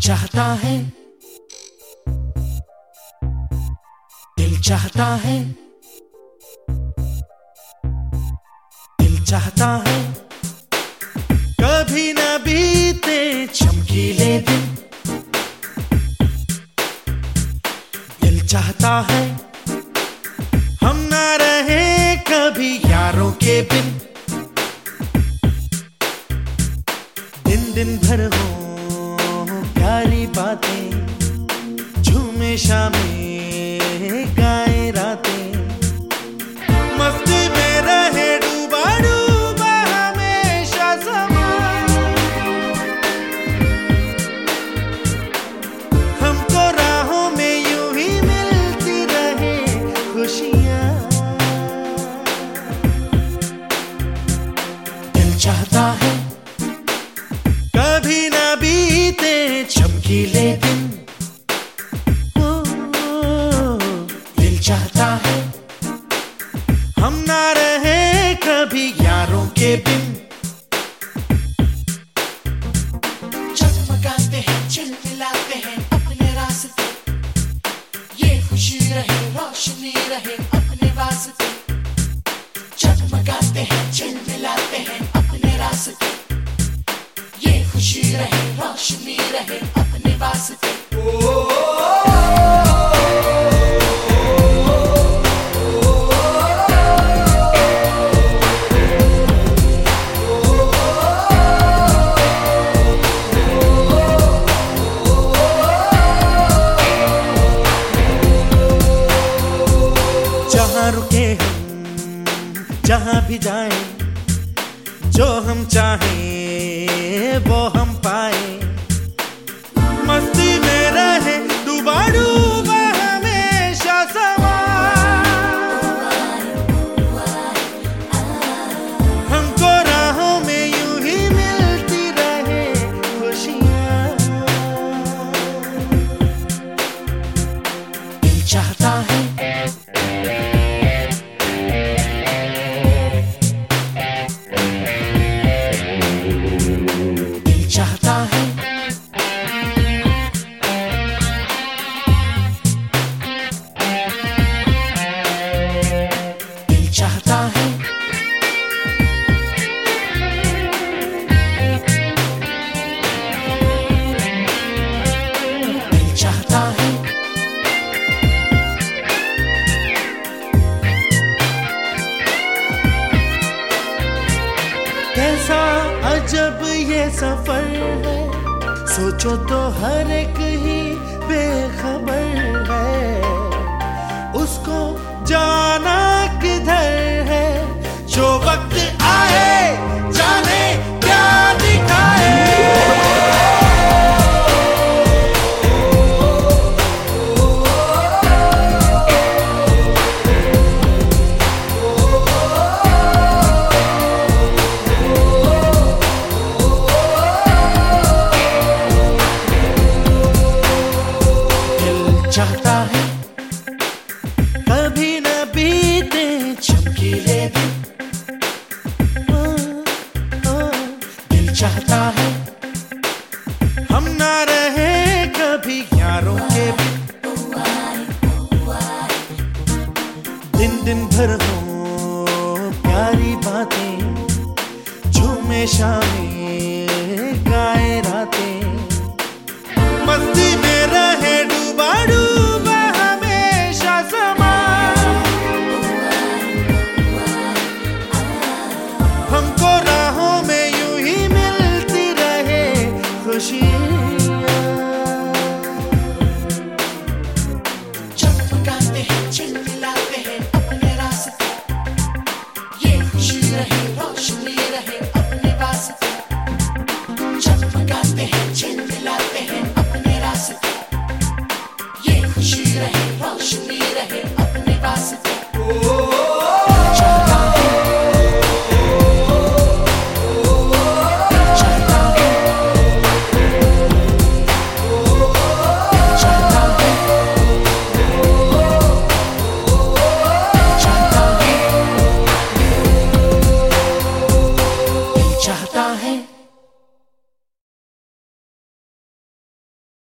चाहता है, दिल चाहता है, दिल चाहता है कभी न बीते चमकीले दिन। दिल चाहता है हम ना रहे कभी यारों के बिन। दिन दिन भर हो प्यारी बातें, झूमे शामें गाए रातें, मस्ती में रहे डूबा डूबा हमेशा समा। हमको राहों में यूं ही मिलती रहे खुशियां। दिल चाहता है कभी ना बीते चमकीले दिन। दिल चाहता है हम ना रहे कभी यारों के बिन। जगमगाते हैं, चिलमिलाते हैं अपने रास्ते, ये खुशी रहे रोशनी रहे अपने वास्ते। जगमगाते हैं, चिलमिलाते हैं अपने रास्ते, ये खुशी रहे रोशनी रहे अपने वास्ते। जहाँ रुके हम, जहाँ भी जाएं, जो हम चाहें वो हम पाए। मस्ती में रहे डूबा डूबा हमेशा समा। हमको राहों में यूं ही मिलती रहे खुशियां। दिल चाहता है चाहता है दिल चाहता है दिल चाहता है। कैसा अजब ये सफर है, सोचो तो हर एक ही बेखबर है। उसको जाना किधर है, जो वक्त आए जाने क्या दिखाए। चाहता है कभी न बीते चमकीले दिन। दिल चाहता है हम ना रहे कभी यारों के बिन। दिन दिन भर हो प्यारी बातें, झूमे शामें गाए रातें, मस्ती में रहे डूबा डूबा हमेशा समा। हमको राहों में यूं ही मिलती रहे खुशियां। जगमगाते हैं, चिलमिलाते हैं अपने रास्ते, ये खुशी रहे रोशनी रहे अपने वास्ते। जगमगाते हैं, चिलमिलाते हैं अपने रास्ते, ये खुशी रहे रोशनी रहे अपने वास्ते। चाहता है, चाहता है, चाहता है, चाहता है, चाहता